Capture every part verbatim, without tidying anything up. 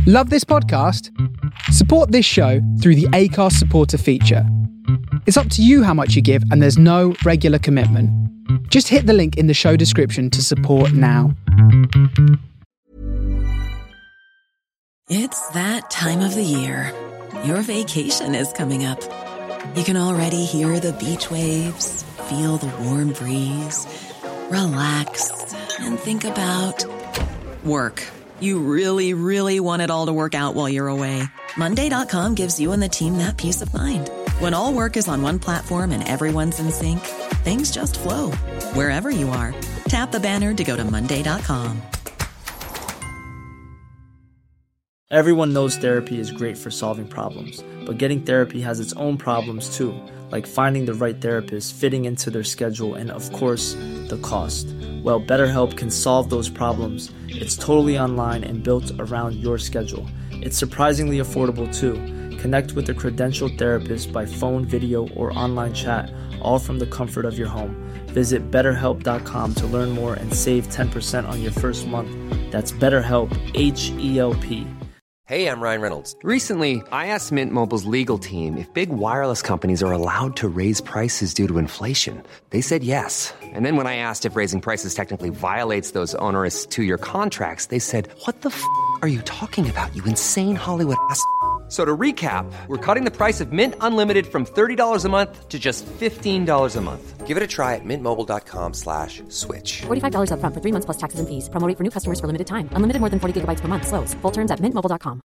Love this podcast? Support this show through the Acast supporter feature. It's up to you how much you give, and there's no regular commitment. Just hit the link in the show description to support now. It's that time of the year. Your vacation is coming up. You can already hear the beach waves, feel the warm breeze, relax, and think about work. You really, really want it all to work out while you're away. Monday dot com gives you and the team that peace of mind. When all work is on one platform and everyone's in sync, things just flow. Wherever you are, tap the banner to go to Monday dot com. Everyone knows therapy is great for solving problems, but getting therapy has its own problems too, like finding the right therapist, fitting into their schedule, and of course, the cost. Well, BetterHelp can solve those problems. It's totally online and built around your schedule. It's surprisingly affordable too. Connect with a credentialed therapist by phone, video, or online chat, all from the comfort of your home. Visit better help dot com to learn more and save ten percent on your first month. That's BetterHelp, H E L P. Hey, I'm Ryan Reynolds. Recently, I asked Mint Mobile's legal team if big wireless companies are allowed to raise prices due to inflation. They said yes. And then when I asked if raising prices technically violates those onerous two-year contracts, they said, "What the f*** are you talking about, you insane Hollywood ass f- So to recap, we're cutting the price of Mint Unlimited from thirty dollars a month to just fifteen dollars a month. Give it a try at mintmobile.com slash switch. forty-five dollars up front for three months plus taxes and fees. Promo rate for new customers for limited time. Unlimited more than forty gigabytes per month. Slows full terms at mint mobile dot com.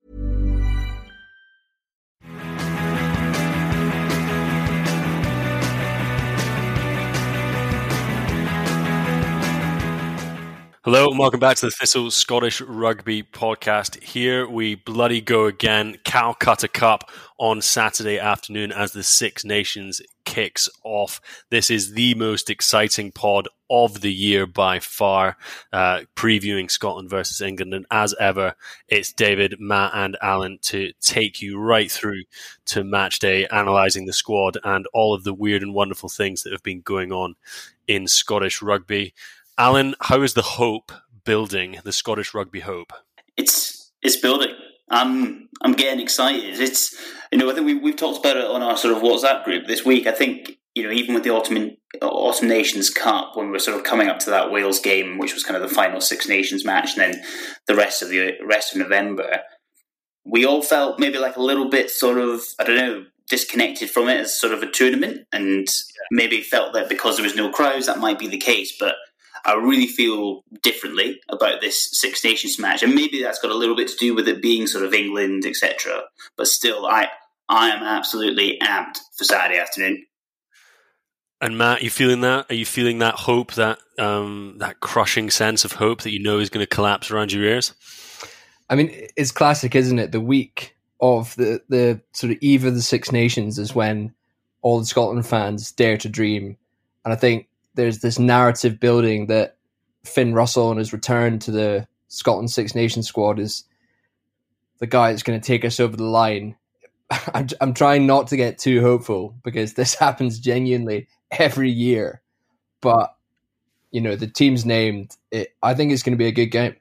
Hello and welcome back to the Thistle Scottish Rugby Podcast. Here we bloody go again. Calcutta Cup on Saturday afternoon as the Six Nations kicks off. This is the most exciting pod of the year by far, uh, previewing Scotland versus England. And as ever, it's David, Matt and Alan to take you right through to match day, analysing the squad and all of the weird and wonderful things that have been going on in Scottish rugby. Alan, how is the hope building, the Scottish rugby hope? It's it's building. I'm I'm getting excited. It's you know I think we we've talked about it on our sort of WhatsApp group this week. I think you know even with the Autumn Autumn Nations Cup, when we were sort of coming up to that Wales game, which was kind of the final Six Nations match, and then the rest of the rest of November, we all felt maybe like a little bit sort of I don't know disconnected from it as sort of a tournament, and maybe felt that because there was no crowds that might be the case, but I really feel differently about this Six Nations match, and maybe that's got a little bit to do with it being sort of England, et cetera. But still, I I am absolutely amped for Saturday afternoon. And Matt, are you feeling that? Are you feeling that hope, that um, that crushing sense of hope that you know is going to collapse around your ears? I mean, it's classic, isn't it? The week of the the sort of eve of the Six Nations is when all the Scotland fans dare to dream, and I think there's this narrative building that Finn Russell and his return to the Scotland Six Nations squad is the guy that's going to take us over the line. I'm, I'm trying not to get too hopeful because this happens genuinely every year. But, you know, the team's named. It, I think it's going to be a good game.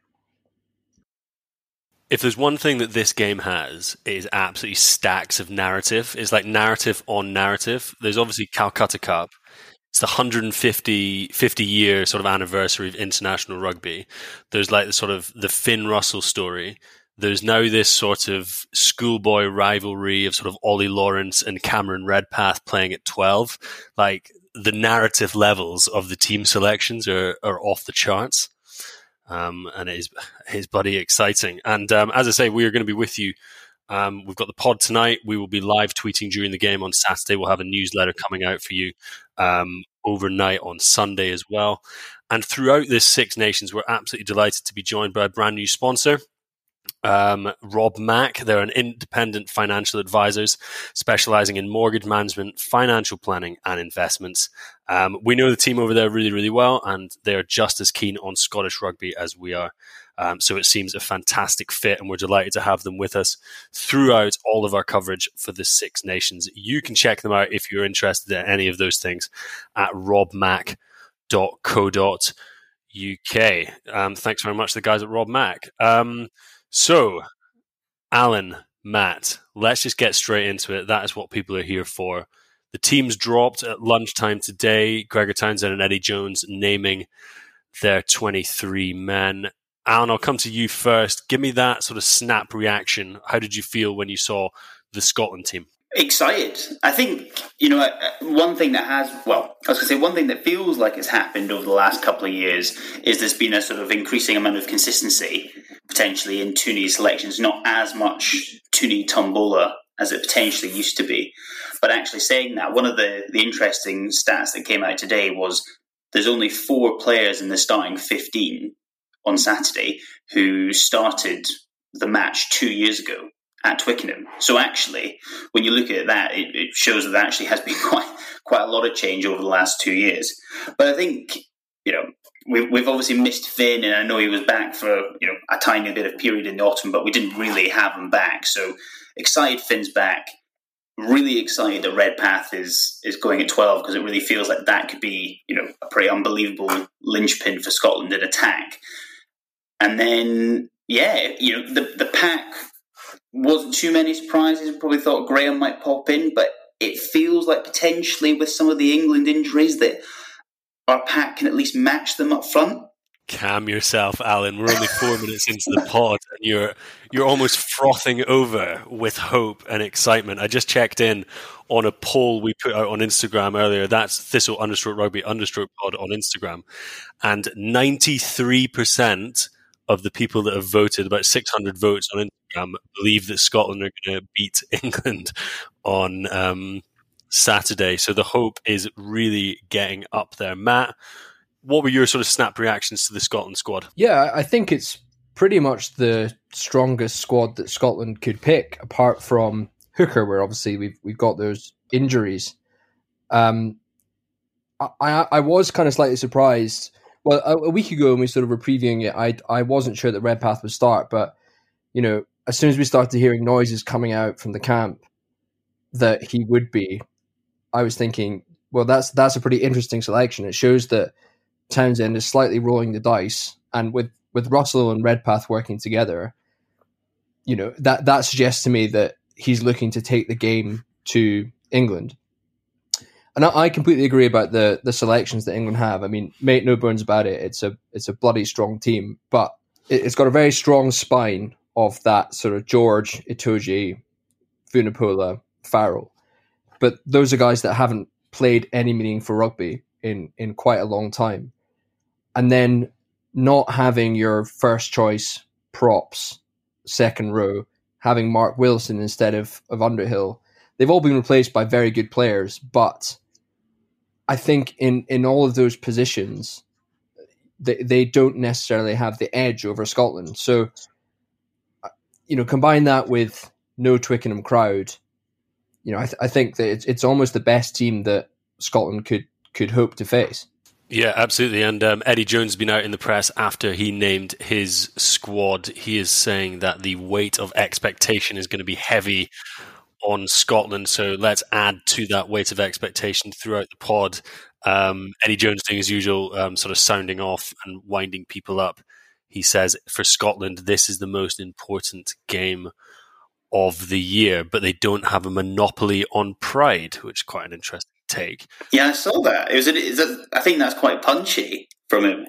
If there's one thing that this game has, it is absolutely stacks of narrative. It's like narrative on narrative. There's obviously Calcutta Cup. It's the one hundred fifty, fifty year sort of anniversary of international rugby. There's like the sort of the Finn Russell story. There's now this sort of schoolboy rivalry of sort of Ollie Lawrence and Cameron Redpath playing at twelve. Like the narrative levels of the team selections are, are off the charts. Um, and it is, it is bloody exciting. And um, as I say, we are going to be with you. Um, we've got the pod tonight. We will be live tweeting during the game on Saturday. We'll have a newsletter coming out for you um, overnight on Sunday as well. And throughout this Six Nations, we're absolutely delighted to be joined by a brand new sponsor, um, Rob Mack. They're an independent financial advisors specializing in mortgage management, financial planning, and investments. Um, we know the team over there really, really well, and they're just as keen on Scottish rugby as we are. Um, so it seems a fantastic fit, and we're delighted to have them with us throughout all of our coverage for the Six Nations. You can check them out if you're interested in any of those things at rob mack dot co dot uk. Um, thanks very much to the guys at Rob Mack. Um, so Alan, Matt, let's just get straight into it. That is what people are here for. The teams dropped at lunchtime today. Gregor Townsend and Eddie Jones naming their twenty-three men. Alan, I'll come to you first. Give me that sort of snap reaction. How did you feel when you saw the Scotland team? Excited. I think, you know, one thing that has, well, I was going to say one thing that feels like it's happened over the last couple of years is there's been a sort of increasing amount of consistency potentially in Tooney selections, not as much Tooney Tombola as it potentially used to be. But actually saying that, one of the, the interesting stats that came out today was there's only four players in the starting fifteen on Saturday who started the match two years ago at Twickenham. So actually, when you look at that, it, it shows that there actually has been quite quite a lot of change over the last two years. But I think, you know, we've, we've obviously missed Finn, and I know he was back for, you know, a tiny bit of period in the autumn, but we didn't really have him back. So excited Finn's back. Really excited that Redpath is is going at twelve, because it really feels like that could be, you know, a pretty unbelievable linchpin for Scotland in attack. And then, yeah, you know, the the pack wasn't too many surprises. Probably thought Graham might pop in, but it feels like potentially with some of the England injuries that our pack can at least match them up front. Calm yourself, Alan. We're only four minutes into the pod, and you're you're almost frothing over with hope and excitement. I just checked in on a poll we put out on Instagram earlier. That's Thistle understroke rugby understroke pod on Instagram, and ninety-three percent of the people that have voted, about six hundred votes on Instagram, believe that Scotland are going to beat England on um, Saturday. So the hope is really getting up there. Matt, what were your sort of snap reactions to the Scotland squad? Yeah, I think it's pretty much the strongest squad that Scotland could pick, apart from hooker, where obviously we've we've got those injuries. Um, I I, I was kind of slightly surprised. Well, a, a week ago when we sort of were previewing it, I I wasn't sure that Redpath would start, but you know, as soon as we started hearing noises coming out from the camp that he would be, I was thinking, well, that's that's a pretty interesting selection. It shows that Townsend is slightly rolling the dice, and with, with Russell and Redpath working together, you know, that, that suggests to me that he's looking to take the game to England. And I, I completely agree about the the selections that England have. I mean, make no bones about it, it's a it's a bloody strong team, but it, it's got a very strong spine of that sort of George, Itoje, Vunipola, Farrell. But those are guys that haven't played any meaningful rugby in, in quite a long time. And then not having your first choice props, second row, having Mark Wilson instead of, of Underhill. They've all been replaced by very good players, but I think in, in all of those positions, they, they don't necessarily have the edge over Scotland. So, you know, combine that with no Twickenham crowd, you know, I, th- I think that it's, it's almost the best team that Scotland could could hope to face. Yeah, absolutely. And um, Eddie Jones has been out in the press after he named his squad. He is saying that the weight of expectation is going to be heavy on Scotland. So let's add to that weight of expectation throughout the pod. Um, Eddie Jones doing his usual um, sort of sounding off and winding people up. He says, for Scotland, this is the most important game of the year, but they don't have a monopoly on pride, which is quite an interesting take. Yeah, I saw that. It was. Is that, I think that's quite punchy from him.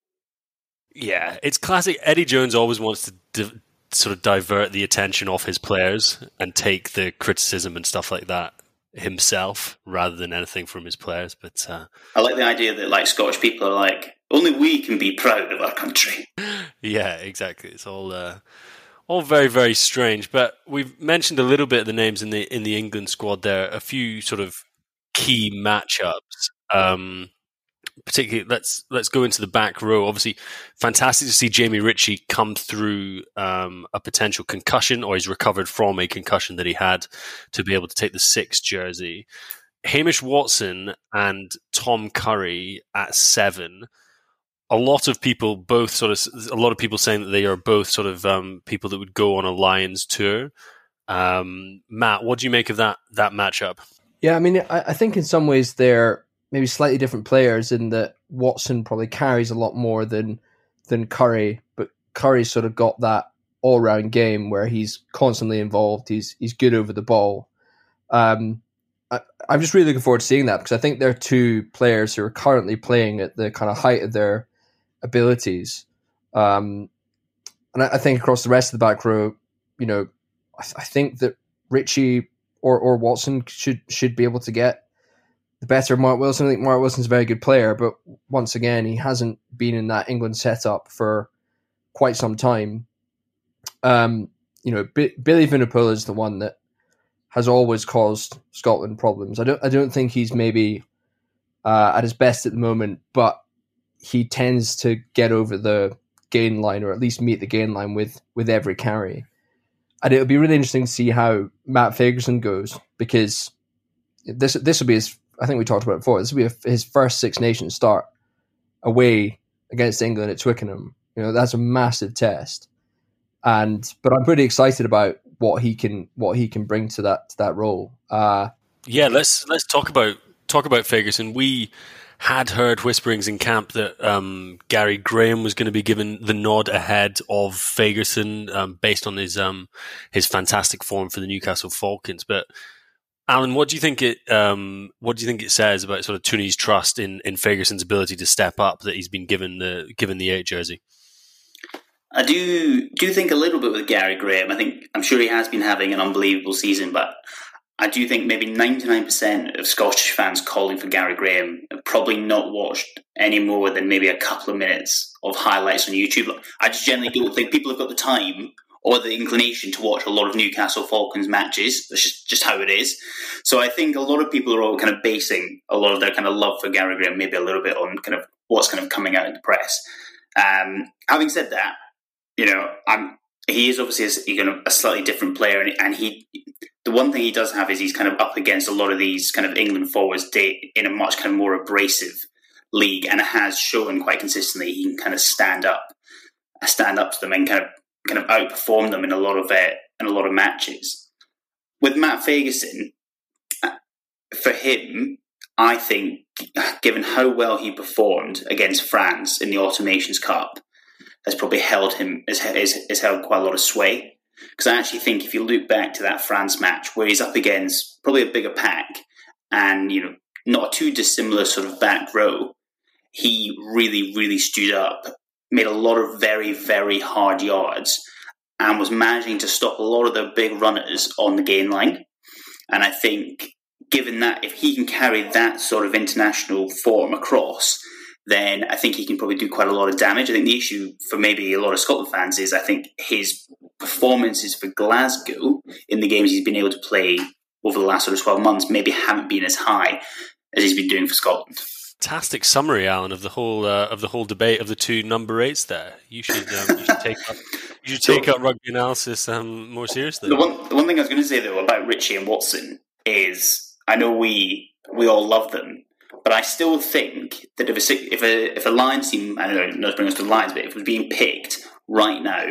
Yeah, it's classic. Eddie Jones always wants to di- sort of divert the attention off his players and take the criticism and stuff like that himself rather than anything from his players. But uh, I like the idea that like Scottish people are like, only we can be proud of our country. Yeah, exactly. It's all uh, all very, very strange. But we've mentioned a little bit of the names in the in the England squad there. A few sort of key matchups. Um, particularly, let's let's go into the back row. Obviously, fantastic to see Jamie Ritchie come through um, a potential concussion, or he's recovered from a concussion that he had, to be able to take the six jersey. Hamish Watson and Tom Curry at seven. A lot of people, both sort of, a lot of people saying that they are both sort of um, people that would go on a Lions tour. Um, Matt, what do you make of that that matchup? Yeah, I mean, I, I think in some ways they're maybe slightly different players in that Watson probably carries a lot more than than Curry, but Curry sort of got that all-round game where he's constantly involved. He's he's good over the ball. Um, I, I'm just really looking forward to seeing that, because I think they're two players who are currently playing at the kind of height of their abilities. Um, and I, I think across the rest of the back row, you know, I, th- I think that Ritchie or, or Watson should should be able to get the better of Mark Wilson. I think Mark Wilson's a very good player, but once again, he hasn't been in that England setup for quite some time. Um, you know, B- Billy Vunipola is the one that has always caused Scotland problems. I don't, I don't think he's maybe uh, at his best at the moment, but he tends to get over the gain line, or at least meet the gain line with with every carry. And it'll be really interesting to see how Matt Fagerson goes, because this this will be his. I think we talked about it before. This will be a, his first Six Nations start away against England at Twickenham. You know, that's a massive test. And but I'm pretty excited about what he can what he can bring to that to that role. Uh, yeah, let's let's talk about talk about Fagerson. We had heard whisperings in camp that um, Gary Graham was going to be given the nod ahead of Fagerson um, based on his um, his fantastic form for the Newcastle Falcons. But Alan, what do you think it um, what do you think it says about sort of Tooney's trust in, in Fagerson's ability to step up that he's been given the given the eight jersey? I do do think a little bit with Gary Graham. I think I'm sure he has been having an unbelievable season, but I do think maybe ninety-nine percent of Scottish fans calling for Gary Graham have probably not watched any more than maybe a couple of minutes of highlights on YouTube. I just generally don't think people have got the time or the inclination to watch a lot of Newcastle Falcons matches. That's just, just how it is. So I think a lot of people are all kind of basing a lot of their kind of love for Gary Graham maybe a little bit on kind of what's kind of coming out in the press. Um, having said that, you know, I'm, he is obviously a, a slightly different player, and, and he, the one thing he does have is he's kind of up against a lot of these kind of England forwards in a much kind of more abrasive league, and it has shown quite consistently he can kind of stand up, stand up to them and kind of kind of outperform them in a lot of uh, in a lot of matches. With Matt Fagerson, for him, I think, given how well he performed against France in the Autumn Nations Cup, has probably held him has, has, has held quite a lot of sway. Because I actually think if you look back to that France match where he's up against probably a bigger pack and, you know, not a too dissimilar sort of back row, he really, really stood up, made a lot of very, very hard yards, and was managing to stop a lot of the big runners on the gain line. And I think, given that, if he can carry that sort of international form across, then I think he can probably do quite a lot of damage. I think the issue for maybe a lot of Scotland fans is I think his performances for Glasgow in the games he's been able to play over the last sort of twelve months maybe haven't been as high as he's been doing for Scotland. Fantastic summary, Alan, of the whole uh, of the whole debate of the two number eights. There, you should um, you should take up you should take so, up rugby analysis um, more seriously. The one the one thing I was going to say though about Ritchie and Watson is I know we we all love them. But I still think that if a if a if a Lions team, I don't know, not bring us to the Lions, but if it was being picked right now,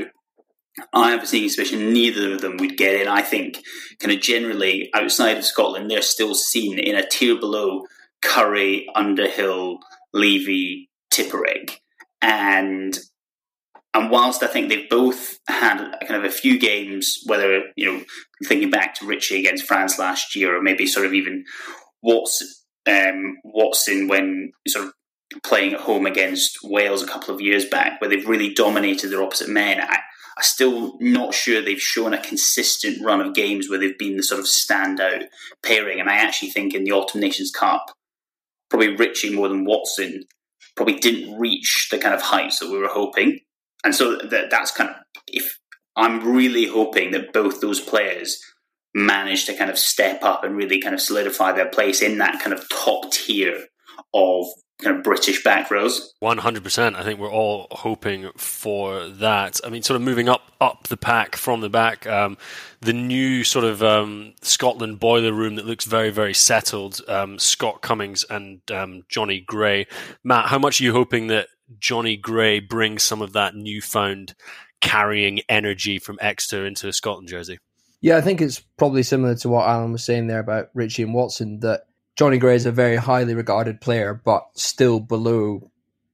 I have a sneaking suspicion neither of them would get in. I think, kind of generally outside of Scotland, they're still seen in a tier below Curry, Underhill, Levy, Tippereg, and and whilst I think they've both had kind of a few games, whether you know thinking back to Ritchie against France last year, or maybe sort of even Watson. Um, Watson when sort of playing at home against Wales a couple of years back, where they've really dominated their opposite men. I, I'm still not sure they've shown a consistent run of games where they've been the sort of standout pairing. And I actually think in the Autumn Nations Cup, probably Ritchie more than Watson probably didn't reach the kind of heights that we were hoping. And so that, that's kind of, if I'm really hoping that both those players manage to kind of step up and really kind of solidify their place in that kind of top tier of kind of British back rows. one hundred percent. I think we're all hoping for that. I mean, sort of moving up up the pack from the back, um, the new sort of um, Scotland boiler room that looks very, very settled, um, Scott Cummings and um, Johnny Gray. Matt, how much are you hoping that Johnny Gray brings some of that newfound carrying energy from Exeter into a Scotland jersey? Yeah, I think it's probably similar to what Alan was saying there about Ritchie and Watson, that Johnny Gray is a very highly regarded player, but still below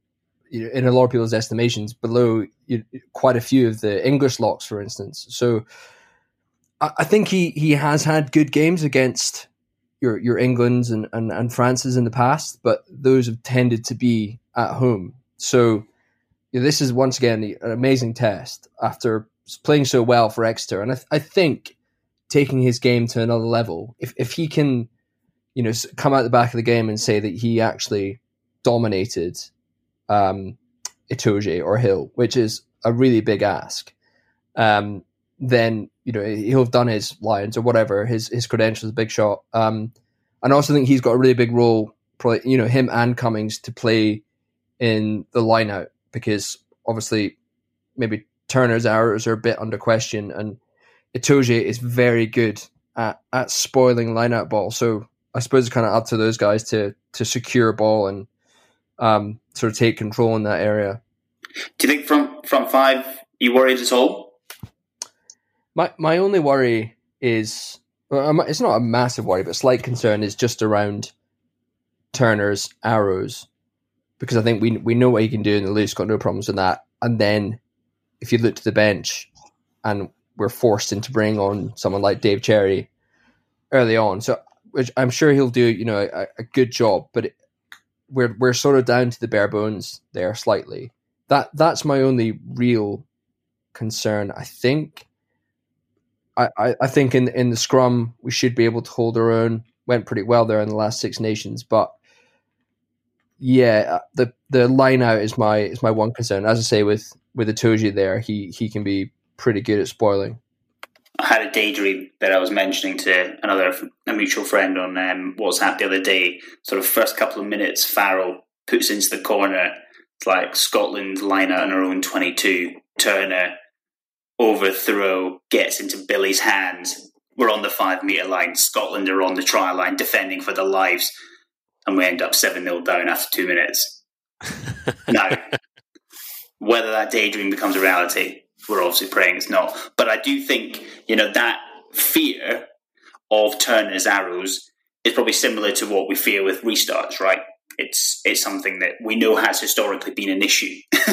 you know, in a lot of people's estimations, below you know, quite a few of the English locks, for instance. So I, I think he, he has had good games against your your Englands and, and, and France's in the past, but those have tended to be at home. So you know, this is once again an amazing test after playing so well for Exeter. And I, I think taking his game to another level, if if he can, you know, come out the back of the game and say that he actually dominated um, Itoje or Hill, which is a really big ask, um, then you know he'll have done his Lions or whatever. His his credentials, a big shot. Um, and I also think he's got a really big role, probably, you know, him and Cummings to play in the line out, because obviously maybe Turner's arrows are a bit under question, and Itoje is very good at, at spoiling line out ball. So I suppose it's kind of up to those guys to to secure ball and um, sort of take control in that area. Do you think from front five you worried at all? My my only worry is, well, it's not a massive worry, but slight concern is just around Turner's arrows, because I think we we know what he can do in the loose, got no problems with that. And then if you look to the bench, and we're forced into bringing on someone like Dave Cherry early on, so which I'm sure he'll do, you know, a, a good job, but it, we're we're sort of down to the bare bones there slightly. That that's my only real concern. I think. I, I, I think in in the scrum we should be able to hold our own. Went pretty well there in the last Six Nations, but yeah, the the line out is my is my one concern. As I say, with with Itoje there, he he can be pretty good at spoiling. I had a daydream that I was mentioning to another a mutual friend on um, WhatsApp the other day. Sort of first couple of minutes, Farrell puts into the corner. It's like Scotland line out on our own twenty-two. Turner overthrow gets into Billy's hands. We're on the five metre line. Scotland are on the try line defending for their lives, and we end up seven nil down after two minutes. Now, whether that daydream becomes a reality, we're obviously praying it's not. But I do think, you know, that fear of Turner's arrows is probably similar to what we fear with restarts, right? It's it's something that we know has historically been an issue.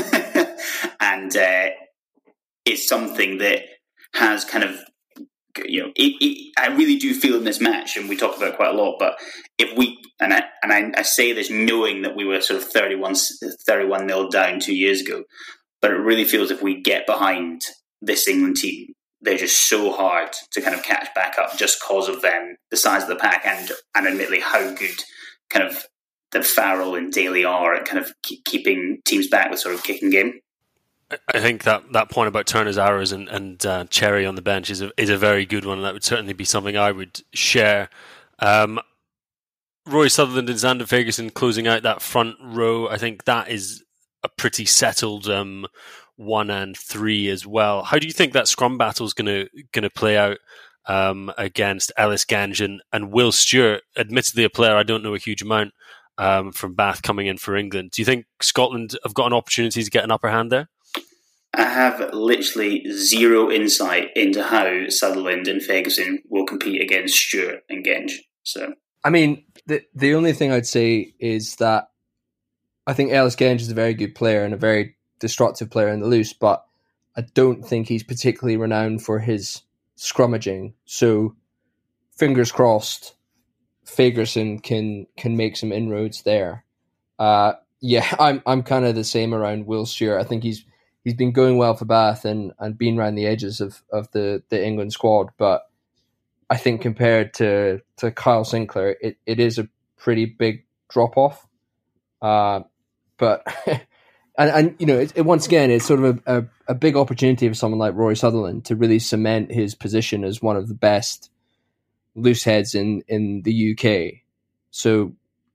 and uh, it's something that has kind of, you know, it, it, I really do feel in this match, and we talk about it quite a lot, but if we, and I and I, I say this knowing that we were sort of thirty-one nil down two years ago, but it really feels if we get behind this England team, they're just so hard to kind of catch back up just because of them, the size of the pack, and and admittedly how good kind of that Farrell and Daly are at kind of keep, keeping teams back with sort of kicking game. I think that, that point about Turner's arrows and, and uh, Cherry on the bench is a, is a very good one, and that would certainly be something I would share. Um, Rory Sutherland and Xander Ferguson closing out that front row, I think that is a pretty settled um, one and three as well. How do you think that scrum battle is going to going to play out um, against Ellis Genge and, and Will Stewart? Admittedly, a player I don't know a huge amount um, from Bath coming in for England. Do you think Scotland have got an opportunity to get an upper hand there? I have literally zero insight into how Sutherland and Ferguson will compete against Stewart and Genge. So, I mean, the the only thing I'd say is that I think Ellis Genge is a very good player and a very destructive player in the loose, but I don't think he's particularly renowned for his scrummaging. So, fingers crossed, Ferguson can can make some inroads there. Uh, yeah, I'm I'm kind of the same around Will Stewart. I think he's He's been going well for Bath and, and been around the edges of, of the, the England squad. But I think compared to, to Kyle Sinclair, it, it is a pretty big drop-off. Uh, but, and, and you know, it, it, once again, it's sort of a, a, a big opportunity for someone like Rory Sutherland to really cement his position as one of the best loose heads in, in the U K. So,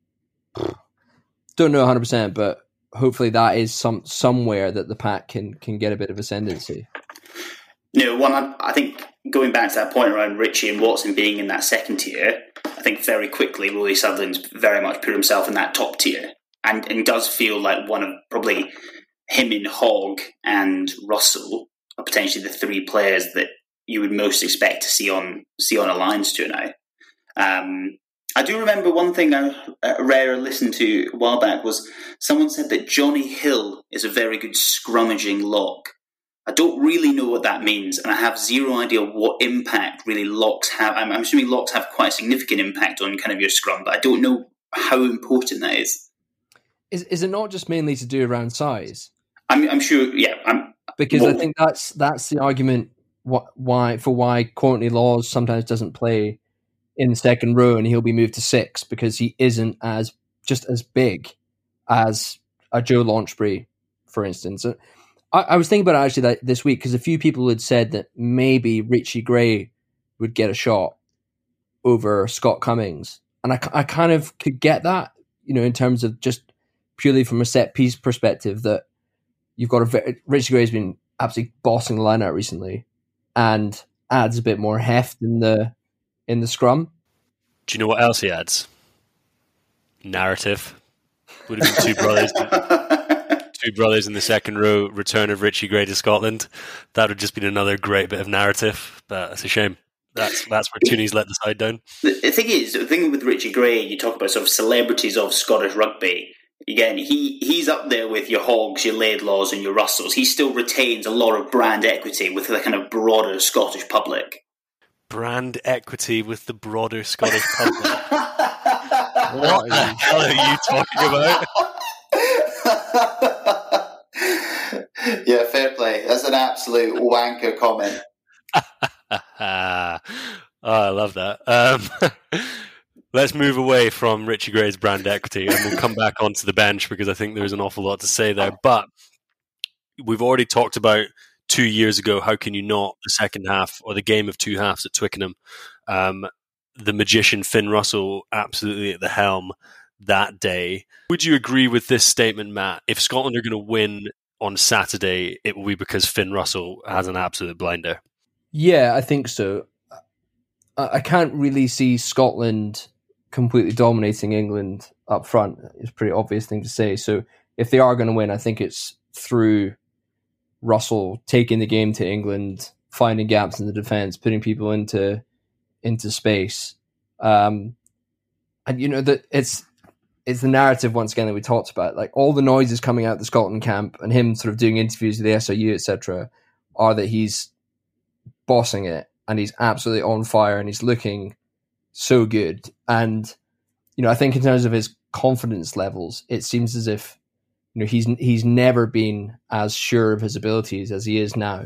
don't know one hundred percent, but hopefully that is some somewhere that the pack can can get a bit of ascendancy. No, one, I think going back to that point around Ritchie and Watson being in that second tier, I think very quickly Rory Sutherland's very much put himself in that top tier, and, and does feel like one of probably him and Hogg and Russell are potentially the three players that you would most expect to see on see on a Lions tour now. Um, I do remember one thing I read or listened to a while back was someone said that Johnny Hill is a very good scrummaging lock. I don't really know what that means, and I have zero idea what impact really locks have. I'm, I'm assuming locks have quite a significant impact on kind of your scrum, but I don't know how important that is. Is is it not just mainly to do around size? I'm, I'm sure, yeah. I'm, because well, I think that's that's the argument why for why Courtney Laws sometimes doesn't play in the second row, and he'll be moved to six because he isn't as just as big as a Joe Launchbury, for instance. I, I was thinking about it actually that this week because a few people had said that maybe Richie Gray would get a shot over Scott Cummings, and I, I kind of could get that, you know, in terms of just purely from a set piece perspective, that you've got a very, Richie Gray's been absolutely bossing the line out recently, and adds a bit more heft in the in the scrum. Do you know what else he adds? Narrative. Would have been two brothers, two brothers in the second row. Return of Richie Gray to Scotland. That would just been another great bit of narrative. But it's a shame. That's that's where Tooney's let the side down. The, the thing is, the thing with Richie Gray, you talk about sort of celebrities of Scottish rugby. Again, he, he's up there with your Hoggs, your Laidlaws, and your Russells. He still retains a lot of brand equity with the kind of broader Scottish public. Brand equity with the broader Scottish public. What the hell are you talking about? Yeah, fair play. That's an absolute wanker comment. Oh, I love that. Um, let's move away from Richie Gray's brand equity, and we'll come back onto the bench because I think there's an awful lot to say there. But we've already talked about two years ago, how can you not, the second half or the game of two halves at Twickenham. Um, the magician Finn Russell absolutely at the helm that day. Would you agree with this statement, Matt? If Scotland are going to win on Saturday, it will be because Finn Russell has an absolute blinder. Yeah, I think so. I can't really see Scotland completely dominating England up front. It's a pretty obvious thing to say. So if they are going to win, I think it's through Russell taking the game to England, finding gaps in the defence, putting people into into space. Um, and, you know, that it's it's the narrative, once again, that we talked about. Like, all the noises coming out of the Scotland camp and him sort of doing interviews with the S R U, et cetera, are that he's bossing it and he's absolutely on fire and he's looking so good. And, you know, I think in terms of his confidence levels, it seems as if, you know, he's he's never been as sure of his abilities as he is now.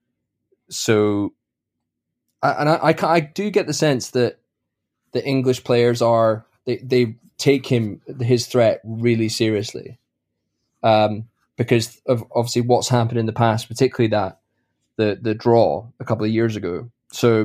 So, and I, I, I do get the sense that the English players are, they, they take him, his threat really seriously. Um, because of obviously what's happened in the past, particularly that, the the draw a couple of years ago. So,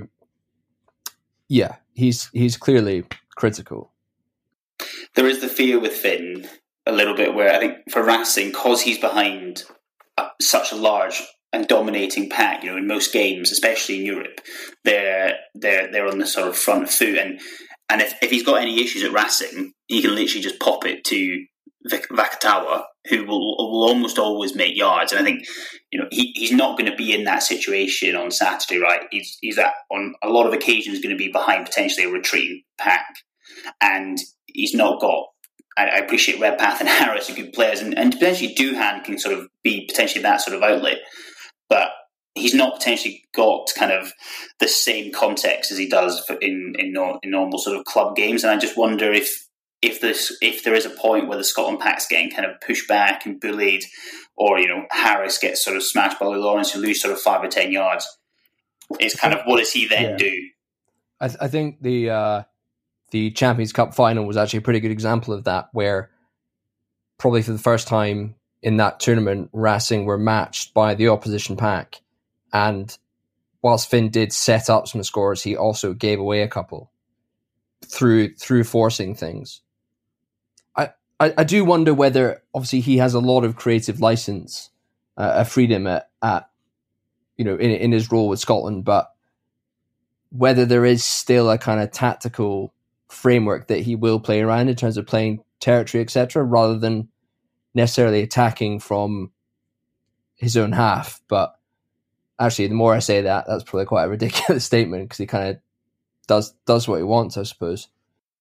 yeah, he's he's clearly critical. There is the fear with Finn a little bit where I think for Racing, because he's behind a, such a large and dominating pack, you know, in most games, especially in Europe, they're they're they're on the sort of front foot, and and if, if he's got any issues at Racing, he can literally just pop it to Vic- Vakatawa, who will, will almost always make yards. And I think, you know, he, he's not going to be in that situation on Saturday, right? He's he's at, on a lot of occasions going to be behind potentially a retreating pack, and he's not got. I, I appreciate Redpath and Harris are good players, and, and potentially Doohan can sort of be potentially that sort of outlet, but he's not potentially got kind of the same context as he does for in in, no, in normal sort of club games. And I just wonder if. If this, if there is a point where the Scotland pack's getting kind of pushed back and bullied, or, you know, Harris gets sort of smashed by Lawrence and lose sort of five or ten yards, it's kind of what does he then yeah. do? I, th- I think the uh, the Champions Cup final was actually a pretty good example of that, where probably for the first time in that tournament, Racing were matched by the opposition pack, and whilst Finn did set up some scores, he also gave away a couple through through forcing things. I, I do wonder whether, obviously, he has a lot of creative license, uh, a freedom at, at you know, in in his role with Scotland, but whether there is still a kind of tactical framework that he will play around in terms of playing territory, et cetera, rather than necessarily attacking from his own half. But actually, the more I say that, that's probably quite a ridiculous statement because he kind of does does what he wants, I suppose.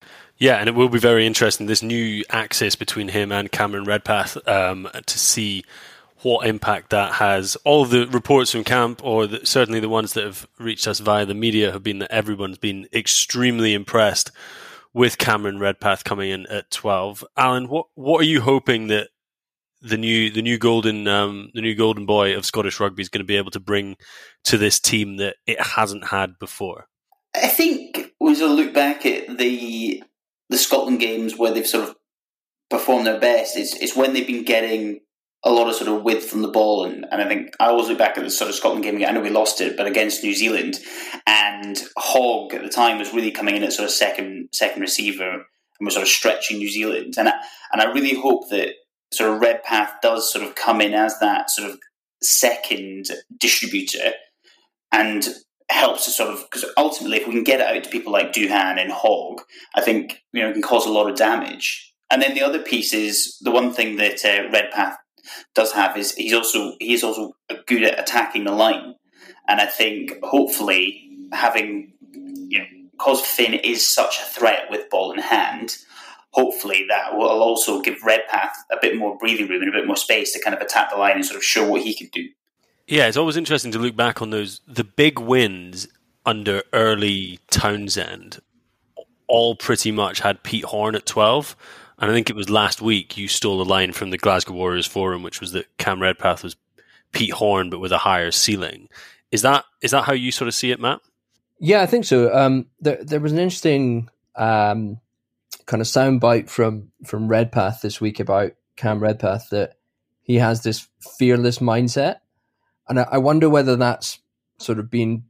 Yeah, and it will be very interesting, this new axis between him and Cameron Redpath, um, to see what impact that has. All of the reports from camp, or the, certainly the ones that have reached us via the media, have been that everyone's been extremely impressed with Cameron Redpath coming in at twelve. Alan, what what are you hoping that the new the new golden um, the new golden boy of Scottish rugby is going to be able to bring to this team that it hasn't had before? I think we sort of look back at the the Scotland games where they've sort of performed their best. It's it's when they've been getting a lot of sort of width from the ball, and, and I think I always look back at the sort of Scotland game. I know we lost it, but against New Zealand, and Hogg at the time was really coming in at sort of second second receiver and was sort of stretching New Zealand. And I, and I really hope that sort of Redpath does sort of come in as that sort of second distributor and helps to sort of, because ultimately if we can get it out to people like Duhan and Hogg, I think, you know, it can cause a lot of damage. And then the other piece is the one thing that uh, Redpath does have is he's also he's also good at attacking the line, and I think hopefully having, you know, because Finn is such a threat with ball in hand, hopefully that will also give Redpath a bit more breathing room and a bit more space to kind of attack the line and sort of show what he can do. Yeah, it's always interesting to look back on those, the big wins under early Townsend all pretty much had Pete Horne at twelve. And I think it was last week you stole a line from the Glasgow Warriors forum, which was that Cam Redpath was Pete Horne, but with a higher ceiling. Is that is that how you sort of see it, Matt? Yeah, I think so. Um, there, there was an interesting um, kind of soundbite from from Redpath this week about Cam Redpath, that he has this fearless mindset, and I, I wonder whether that's sort of been.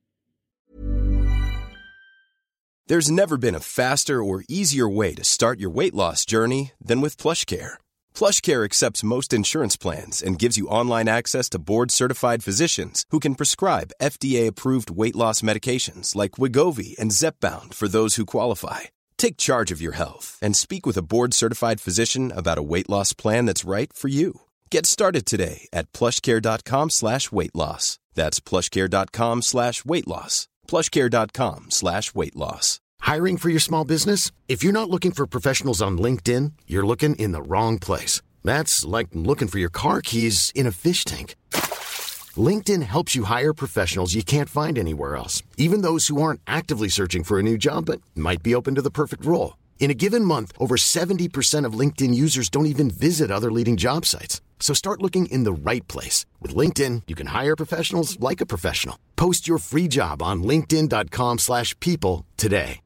There's never been a faster or easier way to start your weight loss journey than with PlushCare. PlushCare accepts most insurance plans and gives you online access to board-certified physicians who can prescribe F D A-approved weight loss medications like Wegovy and Zepbound for those who qualify. Take charge of your health and speak with a board-certified physician about a weight loss plan that's right for you. Get started today at plushcare.com slash weight loss. That's plushcare.com slash weight loss. plushcare.com slash weight loss. Hiring for your small business? If you're not looking for professionals on LinkedIn, you're looking in the wrong place. That's like looking for your car keys in a fish tank. LinkedIn helps you hire professionals you can't find anywhere else, even those who aren't actively searching for a new job but might be open to the perfect role. In a given month, over seventy percent of LinkedIn users don't even visit other leading job sites. So start looking in the right place. With LinkedIn, you can hire professionals like a professional. Post your free job on linkedin.com slash people today.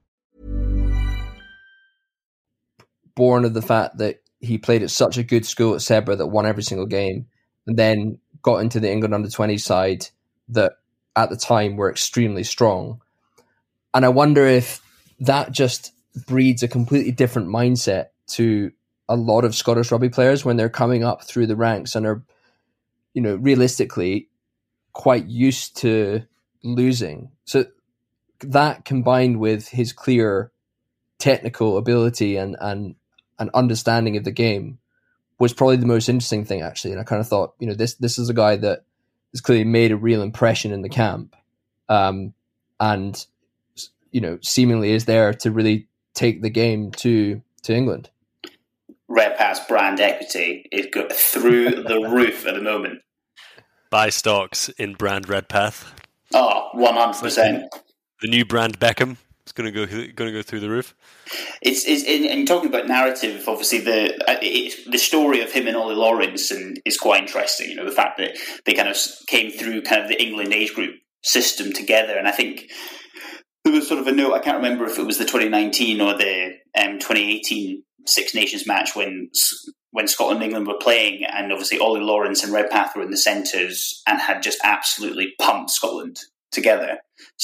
Born of the fact that he played at such a good school at Sebra that won every single game, and then got into the England under twenty side that at the time were extremely strong. And I wonder if that just breeds a completely different mindset to a lot of Scottish rugby players when they're coming up through the ranks and are, you know, realistically quite used to losing. So that, combined with his clear technical ability and and and understanding of the game, was probably the most interesting thing, actually. And I kind of thought, you know, this this is a guy that has clearly made a real impression in the camp, um, and, you know, seemingly is there to really take the game to to England. Redpath's brand equity is go- through the roof at the moment. Buy stocks in brand Redpath. Oh, one hundred percent. The new brand Beckham is going to go going to go through the roof. It's, it's and talking about narrative. Obviously, the it's, the story of him and Ollie Lawrence and is quite interesting. You know, the fact that they kind of came through kind of the England age group system together, and I think there was sort of a note. I can't remember if it was the twenty nineteen or the um, twenty eighteen Six Nations match when when Scotland and England were playing, and obviously Ollie Lawrence and Redpath were in the centres and had just absolutely pumped Scotland together.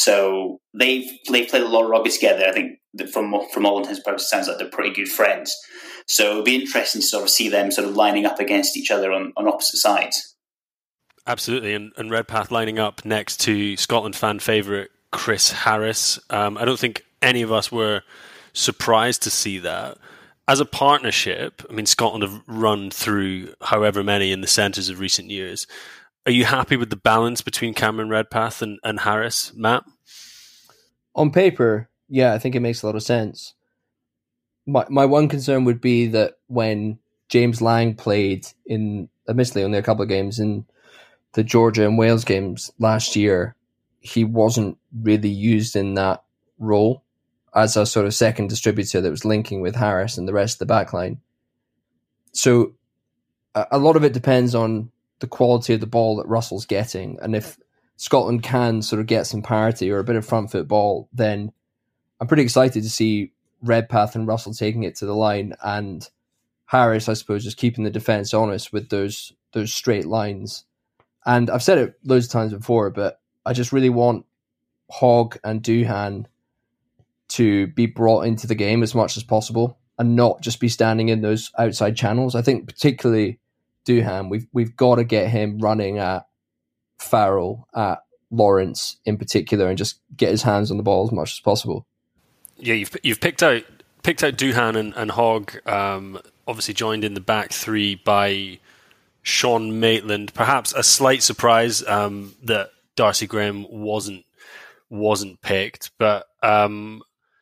So they've they played a lot of rugby together. I think that from from all intents and purposes, it sounds like they're pretty good friends. So it'll be interesting to sort of see them sort of lining up against each other on, on opposite sides. Absolutely, and, and Redpath lining up next to Scotland fan favourite Chris Harris. Um, I don't think any of us were surprised to see that. As a partnership, I mean, Scotland have run through however many in the centres of recent years. Are you happy with the balance between Cameron Redpath and, and Harris, Matt? On paper, yeah, I think it makes a lot of sense. my my one concern would be that when James Lang played in, admittedly only a couple of games in the Georgia and Wales games last year, he wasn't really used in that role as a sort of second distributor that was linking with Harris and the rest of the backline. So a, a lot of it depends on the quality of the ball that Russell's getting. And if Scotland can sort of get some parity or a bit of front foot ball, then I'm pretty excited to see Redpath and Russell taking it to the line, and Harris, I suppose, just keeping the defence honest with those those straight lines. And I've said it loads of times before, but I just really want Hogg and Duhan to be brought into the game as much as possible and not just be standing in those outside channels. I think particularly Duhan, we've we've got to get him running at Farrell, at Lawrence in particular, and just get his hands on the ball as much as possible. Yeah, you've you've picked out picked out Duhan and, and Hogg, um, obviously joined in the back three by Sean Maitland. Perhaps a slight surprise um, that Darcy Graham wasn't wasn't picked, but um,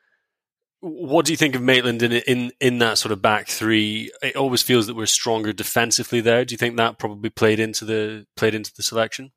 what do you think of Maitland in in in that sort of back three? It always feels that we're stronger defensively there. Do you think that probably played into the played into the selection?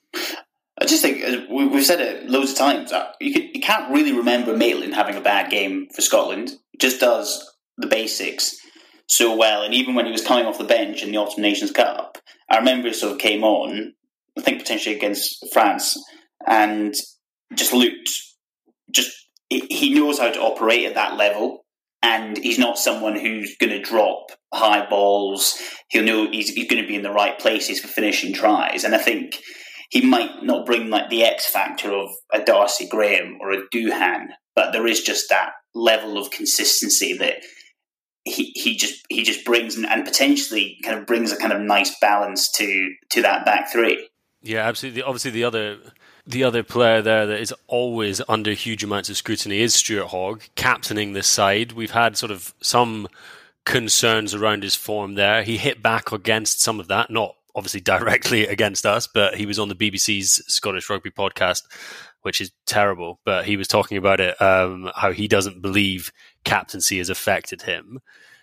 I just think we've said it loads of times. You, can, you can't really remember Maitland having a bad game for Scotland. He just does the basics so well. And even when he was coming off the bench in the Autumn Nations Cup, I remember he sort of came on, I think potentially against France, and just looked, just he knows how to operate at that level. And he's not someone who's going to drop high balls. He'll know he's, he's going to be in the right places for finishing tries. And I think he might not bring like the X factor of a Darcy Graham or a Duhan, but there is just that level of consistency that he, he just he just brings and, and potentially kind of brings a kind of nice balance to to that back three. Yeah, absolutely. Obviously, the other the other player there that is always under huge amounts of scrutiny is Stuart Hogg, captaining this side. We've had sort of some concerns around his form there. He hit back against some of that, not obviously directly against us, but he was on the B B C's Scottish Rugby podcast, which is terrible, but he was talking about it, um, how he doesn't believe captaincy has affected him.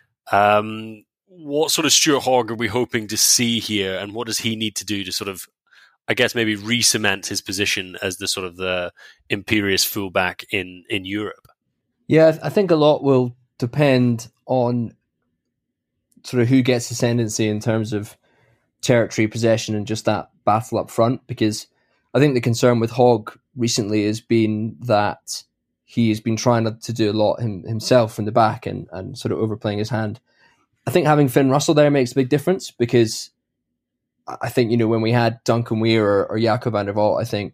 Um, what sort of Stuart Hogg are we hoping to see here, and what does he need to do to sort of, I guess, maybe re-cement his position as the sort of the imperious fullback in, in Europe? Yeah, I think a lot will depend on sort of who gets ascendancy in terms of territory possession and just that battle up front, because I think the concern with Hogg recently has been that he has been trying to do a lot him, himself from the back and, and sort of overplaying his hand. I think having Finn Russell there makes a big difference, because I think, you know, when we had Duncan Weir or, or Jakob van der Vaart, I think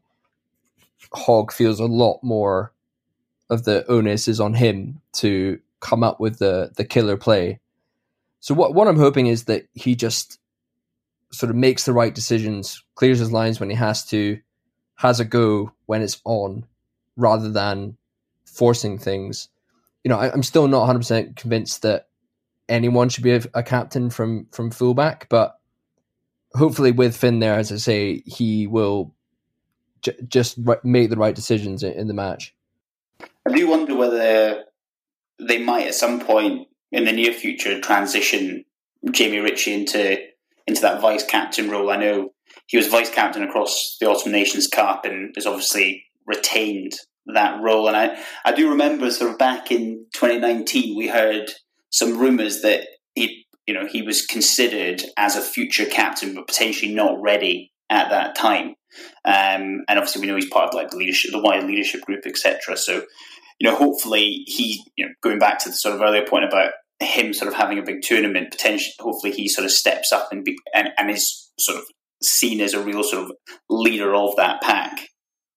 Hogg feels a lot more of the onus is on him to come up with the the killer play. So what, what I'm hoping is that he just sort of makes the right decisions, clears his lines when he has to, has a go when it's on, rather than forcing things. You know, I, I'm still not one hundred percent convinced that anyone should be a, a captain from, from fullback, but hopefully with Finn there, as I say, he will j- just r- make the right decisions in, in the match. I do wonder whether they might at some point in the near future transition Jamie Ritchie into into that vice captain role. I know he was vice captain across the Autumn Nations Cup and has obviously retained that role. And I, I do remember sort of back in twenty nineteen, we heard some rumours that he, you know, he was considered as a future captain, but potentially not ready at that time. Um, and obviously, we know he's part of like the leadership, the wider leadership group, et cetera. So, you know, hopefully he, you know, going back to the sort of earlier point about him sort of having a big tournament, potentially, hopefully he sort of steps up and be, and, and is sort of seen as a real sort of leader of that pack.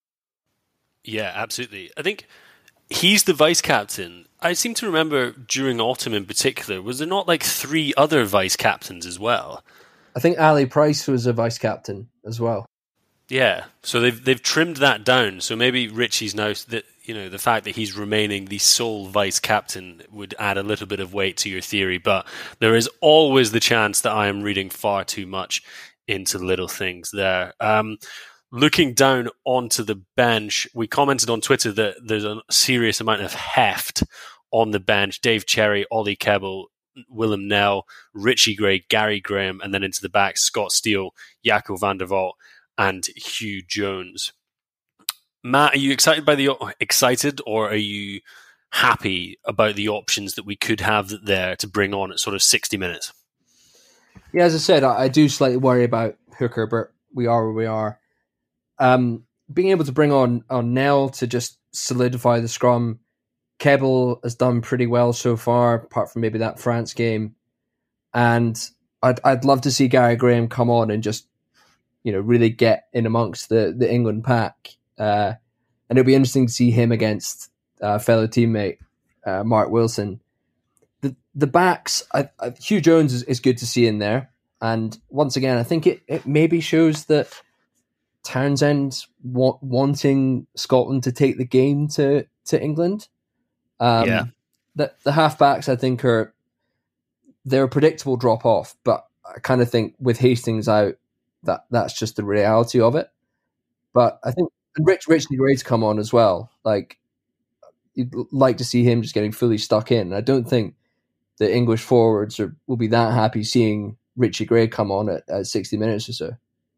Yeah, absolutely. I think he's the vice captain. I seem to remember during autumn in particular, was there not like three other vice captains as well? I think Ali Price was a vice captain as well. Yeah, so they've they've trimmed that down. So maybe Ritchie's now that, you know, the fact that he's remaining the sole vice captain would add a little bit of weight to your theory. But there is always the chance that I am reading far too much into little things there. Um, looking down onto the bench, we commented on Twitter that there's a serious amount of heft on the bench, Dave Cherry, Ollie Kebble, Willem Nel, Richie Gray, Gary Graham, and then into the back, Scott Steele, Jaco van der Vaart, and Hugh Jones. Matt, are you excited by the excited, or are you happy about the options that we could have there to bring on at sort of sixty minutes? Yeah, as I said, I, I do slightly worry about Hooker, but we are where we are. Um, being able to bring on on Nel to just solidify the scrum. Kebble has done pretty well so far, apart from maybe that France game. And I'd I'd love to see Gary Graham come on and just, you know, really get in amongst the, the England pack. Uh, and it'll be interesting to see him against uh, fellow teammate uh, Mark Wilson. The the backs, I, I, Hugh Jones is, is good to see in there. And once again, I think it, it maybe shows that Townsend wa- wanting Scotland to take the game to, to England. Um, yeah. The, the halfbacks, I think, are they're a predictable drop off, but I kind of think with Hastings out, that that's just the reality of it. But I think and Rich Richie Gray's come on as well. Like, you'd like to see him just getting fully stuck in. I don't think the English forwards are, will be that happy seeing Richie Gray come on at, at sixty minutes or so.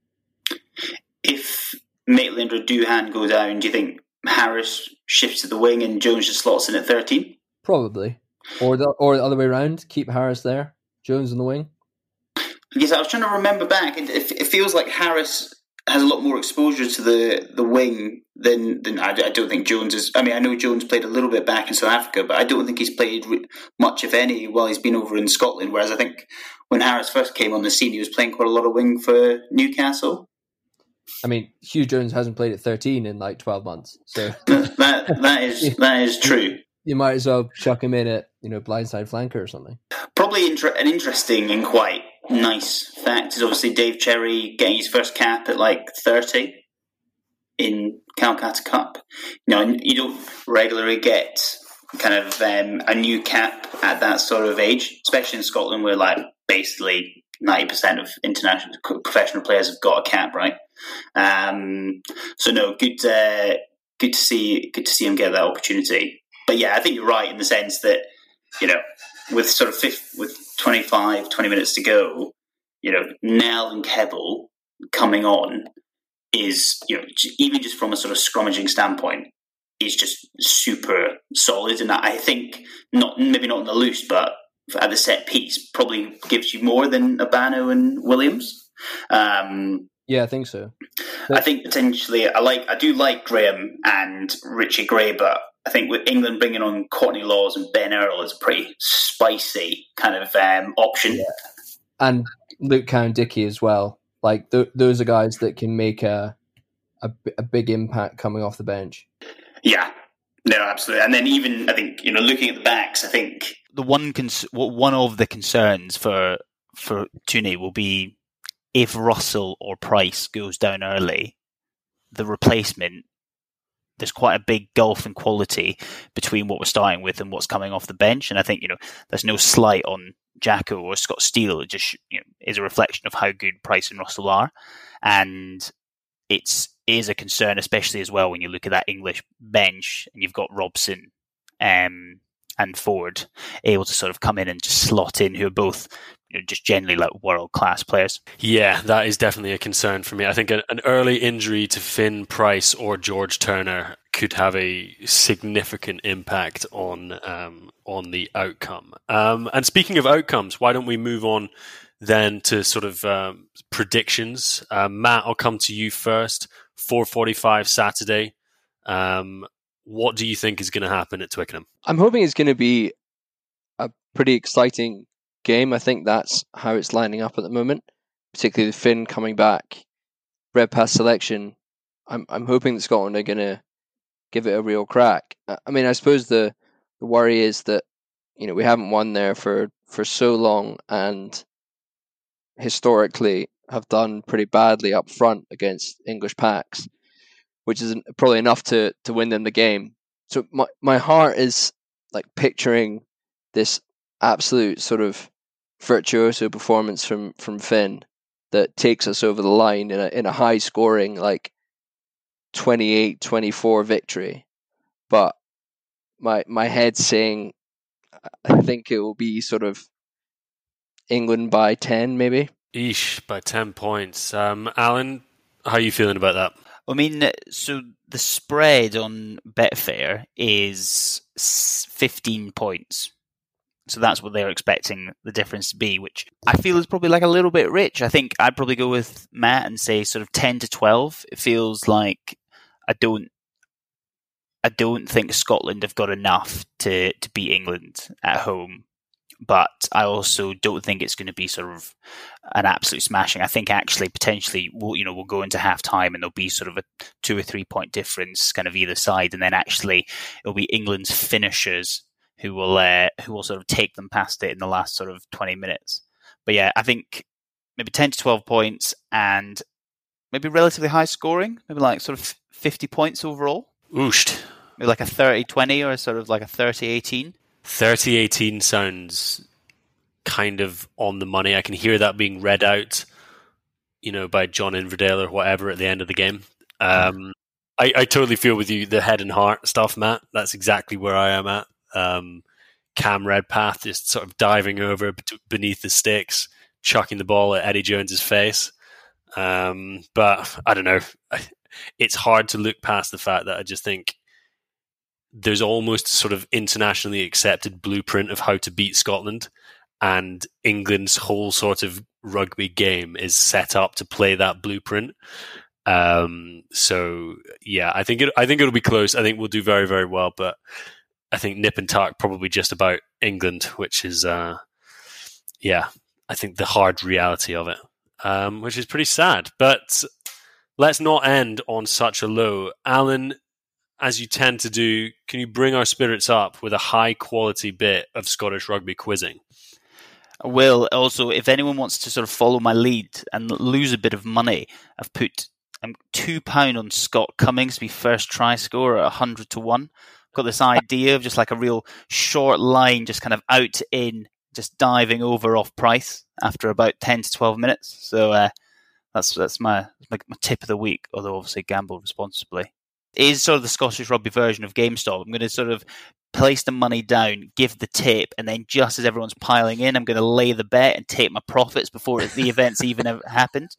If Maitland or Doohan go down, do you think Harris shifts to the wing and Jones just slots in at thirteen? Probably. Or the or the other way around, keep Harris there, Jones on the wing. Yes, I was trying to remember back. It, it feels like Harris has a lot more exposure to the, the wing than, than I, I don't think Jones is. I mean, I know Jones played a little bit back in South Africa, but I don't think he's played much, if any, while he's been over in Scotland. Whereas I think when Harris first came on the scene, he was playing quite a lot of wing for Newcastle. I mean, Hugh Jones hasn't played at thirteen in like twelve months, so that that is that is true. You might as well chuck him in at, you know, blindside flanker or something. Probably inter- an interesting and quite nice fact is obviously Dave Cherry getting his first cap at like thirty in Calcutta Cup. You know, you don't regularly get kind of um, a new cap at that sort of age, especially in Scotland, where like basically ninety percent of international professional players have got a cap, right? Um, so no, good, uh, good to see, good to see him get that opportunity. But yeah, I think you're right in the sense that, you know, with sort of fifth, with twenty-five, twenty minutes to go, you know, Nel and Kebble coming on is, you know, even just from a sort of scrummaging standpoint, is just super solid. And I think not maybe not in the loose, but at the set piece, probably gives you more than Abano and Williams. Um, yeah, I think so. But I think potentially, I like, I do like Graham and Richie Gray, but I think with England bringing on Courtney Laws and Ben Earl is a pretty spicy kind of um, option. Yeah. And Luke Cowan-Dickie as well. Like th- those are guys that can make a, a a big impact coming off the bench. Yeah, no, absolutely. And then even I think, you know, looking at the backs, I think the one cons- one of the concerns for for Tooney will be if Russell or Price goes down early, the replacement. There's quite a big gulf in quality between what we're starting with and what's coming off the bench. And I think, you know, there's no slight on Jaco or Scott Steele. It just, you know, is a reflection of how good Price and Russell are. And it's is a concern, especially as well when you look at that English bench and you've got Robson um, and Ford able to sort of come in and just slot in, who are both, you know, just generally like world-class players. Yeah, that is definitely a concern for me. I think an, an early injury to Finn Price or George Turner could have a significant impact on um, on the outcome. Um, and speaking of outcomes, why don't we move on then to sort of um, predictions? Uh, Matt, I'll come to you first. four forty-five Saturday. Um, what do you think is going to happen at Twickenham? I'm hoping it's going to be a pretty exciting game. I think that's how it's lining up at the moment, particularly the Finn coming back, Red Pass selection. I'm I'm hoping that Scotland are going to give it a real crack. I mean, I suppose the, the worry is that, you know, we haven't won there for, for so long and historically have done pretty badly up front against English packs, which is probably enough to, to win them the game. So my, my heart is like picturing this absolute sort of virtuoso performance from, from Finn that takes us over the line in a in a high scoring like twenty-eight twenty-four victory. But my my head's saying I think it will be sort of England by ten, maybe. Eesh, by ten points. Um, Alan, how are you feeling about that? I mean, so the spread on Betfair is fifteen points. So that's what they're expecting the difference to be, which I feel is probably like a little bit rich. I think I'd probably go with Matt and say sort of ten to twelve. It feels like I don't I don't think Scotland have got enough to, to beat England at home. But I also don't think it's going to be sort of an absolute smashing. I think actually potentially we'll, you know, we'll go into half time and there'll be sort of a two or three point difference kind of either side. And then actually it'll be England's finishers who will uh, who will sort of take them past it in the last sort of twenty minutes. But yeah, I think maybe ten to twelve points and maybe relatively high scoring, maybe like sort of fifty points overall. Ooshed. Maybe like a thirty twenty or sort of like a thirty eighteen. thirty eighteen sounds kind of on the money. I can hear that being read out, you know, by John Inverdale or whatever at the end of the game. Um, I, I totally feel with you, the head and heart stuff, Matt. That's exactly where I am at. Um, Cam Redpath just sort of diving over beneath the sticks, chucking the ball at Eddie Jones's face. Um, but I don't know. It's hard to look past the fact that I just think there's almost a sort of internationally accepted blueprint of how to beat Scotland, and England's whole sort of rugby game is set up to play that blueprint. Um, so yeah, I think it, I think it'll be close. I think we'll do very, very well, but I think nip and tuck probably just about England, which is, uh, yeah, I think the hard reality of it, um, which is pretty sad. But let's not end on such a low. Alan, as you tend to do, can you bring our spirits up with a high-quality bit of Scottish rugby quizzing? I will. Also, if anyone wants to sort of follow my lead and lose a bit of money, I've put um, two pounds on Scott Cummings to be first try scorer at one hundred to one. Got this idea of just like a real short line, just kind of out to in, just diving over off price after about ten to twelve minutes. So uh, that's that's my, my my tip of the week, although obviously gamble responsibly. It is sort of the Scottish rugby version of GameStop. I'm going to sort of place the money down, give the tip, and then just as everyone's piling in, I'm going to lay the bet and take my profits before the event's even ever happened.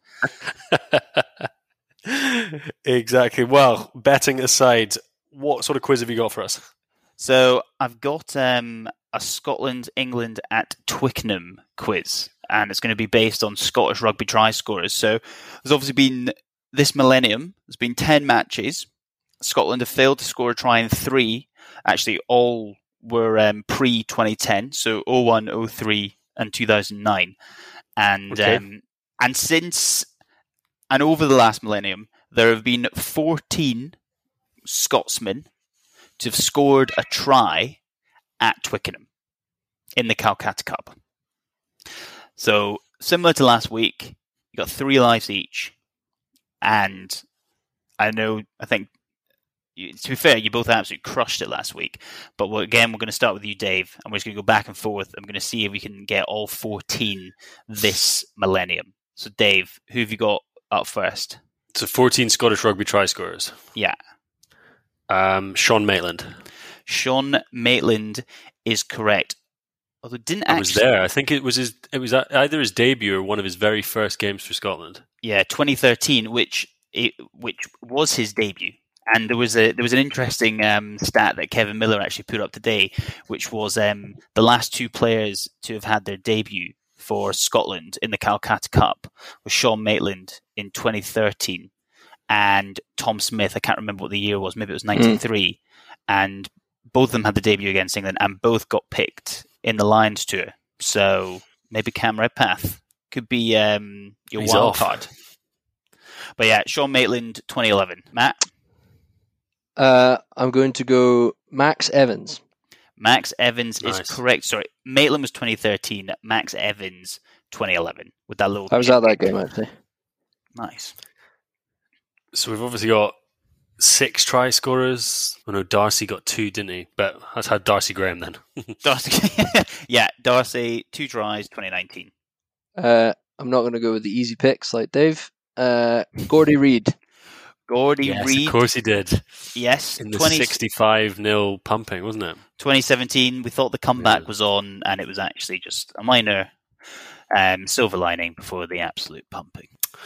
Exactly. Well, betting aside, what sort of quiz have you got for us? So I've got um, a Scotland-England at Twickenham quiz, and it's going to be based on Scottish rugby try scorers. So there's obviously been, this millennium, there's been ten matches. Scotland have failed to score a try in three. Actually, all were um, pre twenty ten, so oh one, oh three, and two thousand nine. And okay. um, and since, and over the last millennium, there have been fourteen Scotsmen to have scored a try at Twickenham in the Calcutta Cup. So, similar to last week, you got three lives each. And I know, I think, you, to be fair, you both absolutely crushed it last week. But we're, again, we're going to start with you, Dave, and we're just going to go back and forth. I'm going to see if we can get all fourteen this millennium. So, Dave, who have you got up first? So, fourteen Scottish rugby try scorers. Yeah. Um, Sean Maitland. Sean Maitland is correct. Although didn't I actually... was there. I think it was his. It was either his debut or one of his very first games for Scotland. Yeah, twenty thirteen, which it, which was his debut. And there was a there was an interesting um, stat that Kevin Miller actually put up today, which was um, the last two players to have had their debut for Scotland in the Calcutta Cup was Sean Maitland in twenty thirteen and Tom Smith. I can't remember what the year was. Maybe it was ninety-three. Mm. And both of them had the debut against England and both got picked in the Lions tour. So maybe Cam Redpath could be um, your He's wild off. card. But yeah, Sean Maitland, twenty eleven. Matt? Uh, I'm going to go Max Evans. Max Evans Nice. is correct. Sorry, Maitland was twenty thirteen. Max Evans, twenty eleven. With that little. I was at that game, actually. Nice. So we've obviously got six try scorers. I know Darcy got two, didn't he? But let's have Darcy Graham then. Darcy, yeah, Darcy, two tries, twenty nineteen. Uh, I'm not going to go with the easy picks like Dave. Uh, Gordy Reid. Gordy yes, Reid. Of course he did. Yes. In the twenty sixty-five nil pumping, wasn't it? twenty seventeen, we thought the comeback Yeah. was on, and it was actually just a minor um, silver lining before the absolute pumping.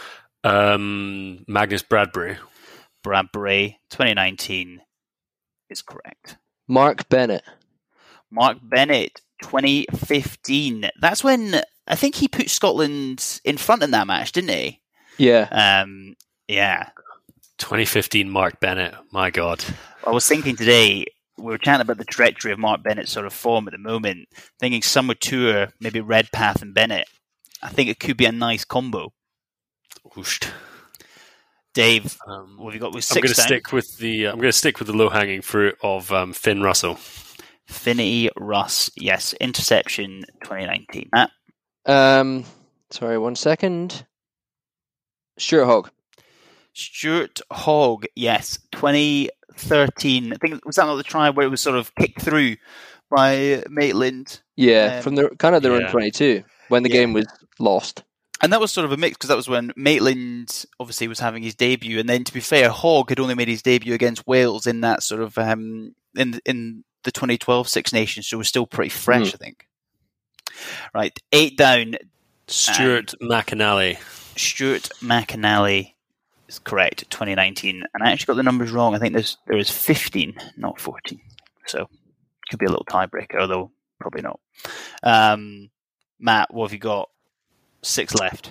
Um, Magnus Bradbury. Bradbury, twenty nineteen is correct. Mark Bennett. Mark Bennett, twenty fifteen. That's when I think he put Scotland in front in that match, didn't he? Yeah. Um, yeah. twenty fifteen Mark Bennett. My God. I was thinking today, we were chatting about the trajectory of Mark Bennett's sort of form at the moment, thinking some would tour maybe Redpath and Bennett. I think it could be a nice combo. Whooshed. Dave, Um, what have you got with I'm going six to down? stick with the. Uh, I'm going to stick with the low hanging fruit of um, Finn Russell. Finney Russ, yes, interception twenty nineteen. Matt? Um, sorry, one second. Stuart Hogg. Stuart Hogg, yes, twenty thirteen. I think was that not the try where it was sort of kicked through by Maitland? Yeah, Um, from the kind of the yeah. run twenty-two when the Yeah. game was lost. And that was sort of a mix because that was when Maitland obviously was having his debut, and then to be fair, Hogg had only made his debut against Wales in that sort of um, in in the twenty twelve Six Nations, so it was still pretty fresh, Mm. I think. Right, eight down. Stuart McAnally. Stuart McAnally is correct, twenty nineteen, and I actually got the numbers wrong. I think there's there is fifteen, not fourteen, so could be a little tiebreaker, although probably not. Um, Matt, what have you got? Six left.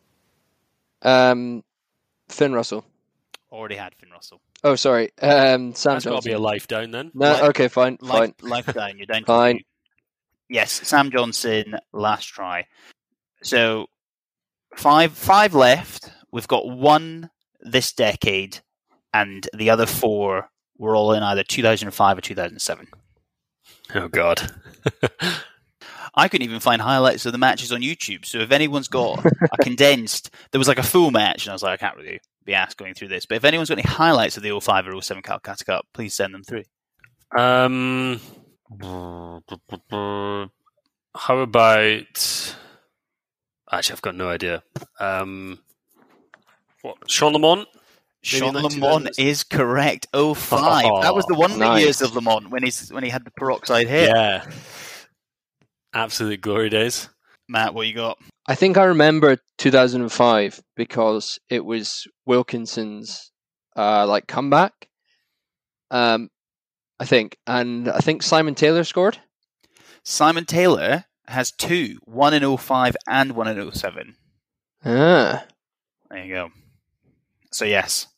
Um, Finn Russell. Already had Finn Russell. Oh, sorry. Um, Sam That's got to Johnson. be a life down then. No, Life- okay, fine, Life, fine. life down. You're down. to Fine. two. Yes, Sam Johnson, last try. So five five left. We've got one this decade, and the other four were all in either two thousand five or two thousand seven. Oh God. I couldn't even find highlights of the matches on YouTube. So if anyone's got a condensed, there was like a full match, and I was like, I can't really be asked going through this. But if anyone's got any highlights of the oh five or oh seven Calcutta Cup, please send them through. Um, how about? Actually, I've got no idea. Um, what? Sean Lamont. Sean Maybe Lamont nineteen is correct. oh five. That was the wonder Nice. years of Lamont when he's when he had the peroxide hair. Yeah. Absolute glory days. Matt, what you got? I think I remember two thousand five because it was Wilkinson's uh, like comeback. Um, I think, and I think Simon Taylor scored. Simon Taylor has two, one in oh five and one in oh seven. Ah, There you go. So yes,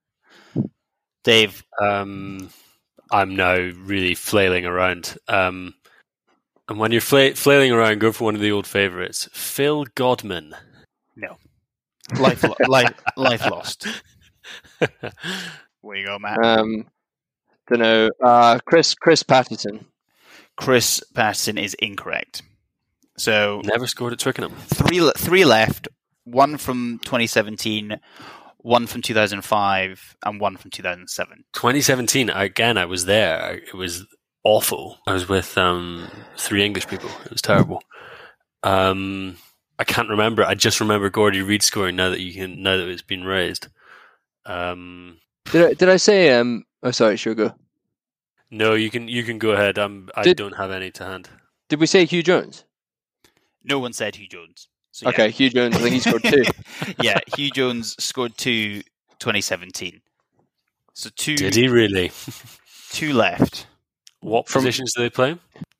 Dave. Um, I'm now really flailing around. Um, and when you're fla- flailing around, go for one of the old favourites, Phil Godman. No, life, lo- life, life lost. Where you go, Matt? um, don't know. Uh, Chris Chris Patterson. Chris Patterson is incorrect. So Never scored at Twickenham. three le- three left. One from twenty seventeen, one from two thousand five, and one from two thousand seven. twenty seventeen, again, I was there. It was awful. I was with um, three English people. It was terrible. Um, I can't remember. I just remember Gordy Reid scoring now that you can now that it's been raised. Um, Did I, did I say? Um, oh, sorry, sure go. no, you can you can go ahead. I'm, I Did- don't have any to hand. Did we say Hugh Jones? No one said Hugh Jones. So, yeah. Okay, Hugh Jones. I think he scored two. Yeah, Hugh Jones scored two twenty seventeen. So two Did he really? two left. What From- positions do they play?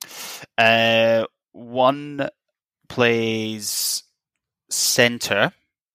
Uh, one plays center,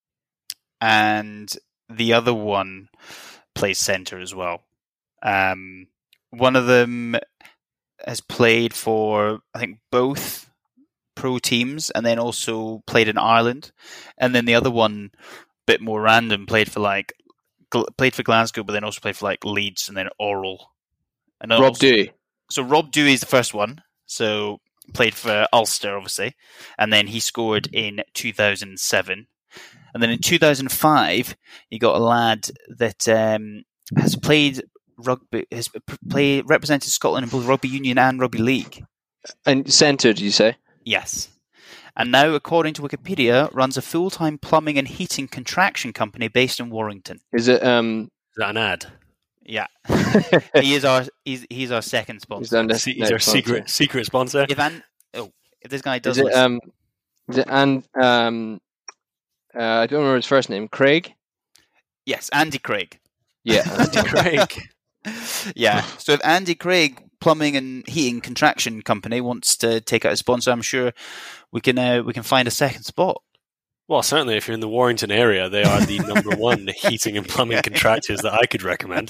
and the other one plays center as well. Um, one of them has played for, I think, both pro teams, and then also played in Ireland. And then the other one, bit more random, played for like gl- played for Glasgow, but then also played for like Leeds and then Oral. And then Rob also- Dewey. So Rob Dewey is the first one. So played for Ulster, obviously, and then he scored in two thousand seven. And then in two thousand five, you got a lad that um, has played rugby, has played represented Scotland in both rugby union and rugby league. And centre, did you say? Yes. And now, according to Wikipedia, runs a full-time plumbing and heating contraction company based in Warrington. Is it um that an ad? Yeah, he is our he's he's our second sponsor. He's, he's our secret secret sponsor. If An- oh, if this guy does, is it, um, is it and um, uh, I don't remember his first name. Craig. Yes, Andy Craig. Yeah, Andy Craig. Yeah. So if Andy Craig Plumbing and Heating Contraction Company wants to take out a sponsor, I'm sure we can uh, we can find a second spot. Well, certainly if you're in the Warrington area, they are the number one heating and plumbing contractors that I could recommend.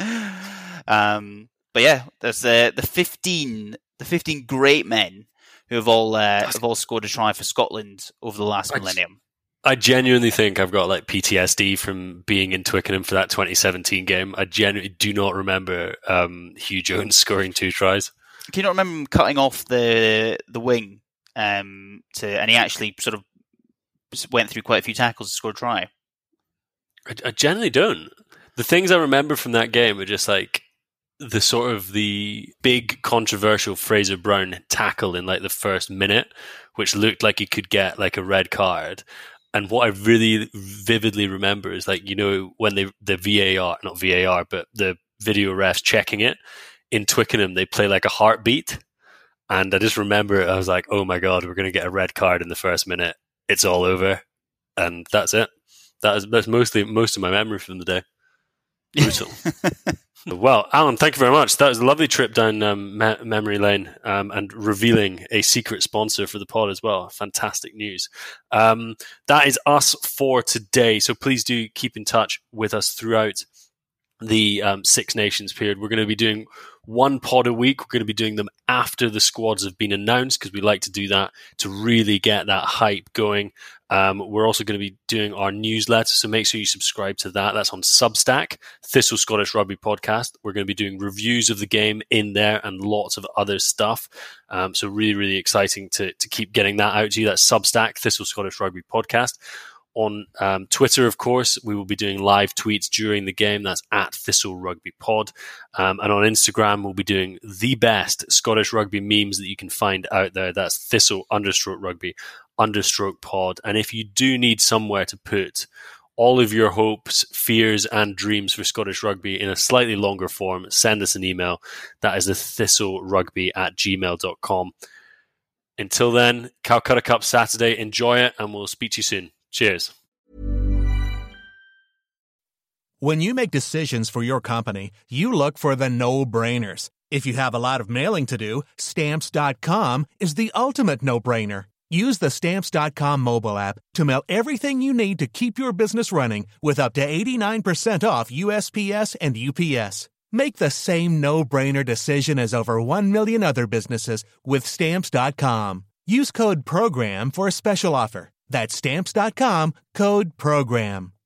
Um, but yeah, there's the the fifteen the fifteen great men who have all uh, have all scored a try for Scotland over the last I millennium. I genuinely think I've got like P T S D from being in Twickenham for that twenty seventeen game. I genuinely do not remember um, Hugh Jones scoring two tries. Can you not remember him cutting off the the wing um, to, and he actually sort of went through quite a few tackles to score a try? I, I generally don't. The things I remember from that game are just like the sort of the big controversial Fraser Brown tackle in like the first minute, which looked like he could get like a red card. And what I really vividly remember is like, you know, when they the V A R, not V A R, but the video refs checking it in Twickenham, they play like a heartbeat. And I just remember I was like, oh my God, we're going to get a red card in the first minute. It's all over. And that's it. That is, that's mostly most of my memory from the day. Brutal. Well, Alan, thank you very much. That was a lovely trip down um, me- memory lane um, and revealing a secret sponsor for the pod as well. Fantastic news. Um, that is us for today. So please do keep in touch with us throughout the um, Six Nations period. We're going to be doing one pod a week. We're going to be doing them after the squads have been announced because we like to do that to really get that hype going. Um, we're also going to be doing our newsletter, so make sure you subscribe to that. That's on Substack, Thistle Scottish Rugby Podcast. We're going to be doing reviews of the game in there and lots of other stuff. Um, so really, really exciting to, to keep getting that out to you. That's Substack, Thistle Scottish Rugby Podcast. On um, Twitter, of course, we will be doing live tweets during the game. That's at Thistle Rugby Pod. Um, and on Instagram, we'll be doing the best Scottish rugby memes that you can find out there. That's Thistle understroke rugby understroke pod. And if you do need somewhere to put all of your hopes, fears, and dreams for Scottish rugby in a slightly longer form, send us an email. That is the thistlerugby at gmail dot com. Until then, Calcutta Cup Saturday. Enjoy it, and we'll speak to you soon. Cheers. When you make decisions for your company, you look for the no-brainers. If you have a lot of mailing to do, Stamps dot com is the ultimate no-brainer. Use the Stamps dot com mobile app to mail everything you need to keep your business running with up to eighty-nine percent off U S P S and U P S. Make the same no-brainer decision as over one million other businesses with Stamps dot com. Use code PROGRAM for a special offer. That's Stamps dot com, code PROGRAM.